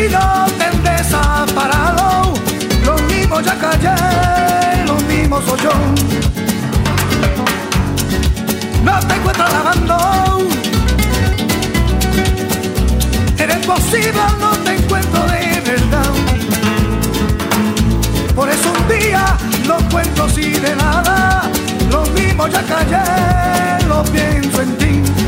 perdido, te han desamparado. Lo mismo ya callé, lo mismo soy yo. No te encuentro lavando, eres posible, no te encuentro de verdad. Por eso un día lo cuento así de nada. Lo mismo ya callé, lo pienso en ti.